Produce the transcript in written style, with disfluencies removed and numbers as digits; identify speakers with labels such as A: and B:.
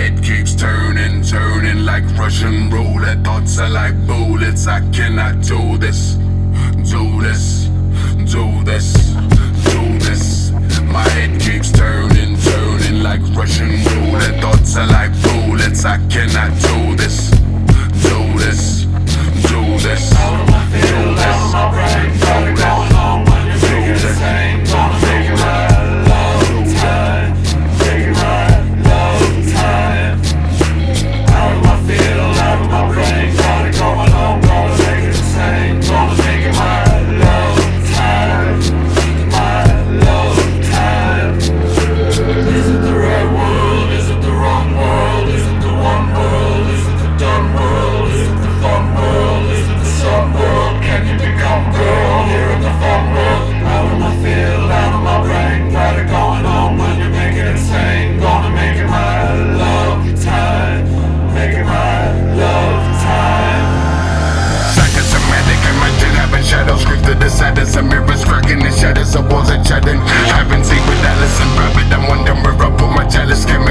A: head keeps turning, turning like Russian roulette. Thoughts are like bullets. I cannot do this, do this, do this, do this. My head keeps turning, turning like Russian roulette. Thoughts are like bullets. I cannot do this, do this, do this.
B: Out of my field, out of my brain. Got it going on when you're making it insane. Gonna make it right, love time. Make it right, love time. Out of my field, out of my brain. Got it going on, gonna make it insane. Gonna make it right, love time. My love time. Is it the right world? Is it the wrong world? Is it the one world? Is it the done world? Is it the fun world? Is it the sun world? Can you become girl here in the fun world? Out of my field, out of my brain. Got it going on when you make it insane. Gonna make it my love time. Make it my love time.
A: Psychosomatic images having shadows creep through the saddest of mirrors, cracking the shadows of walls and chatting. Haven't seen with Alice and Rabbit. I'm wondering where I put my jealous skin.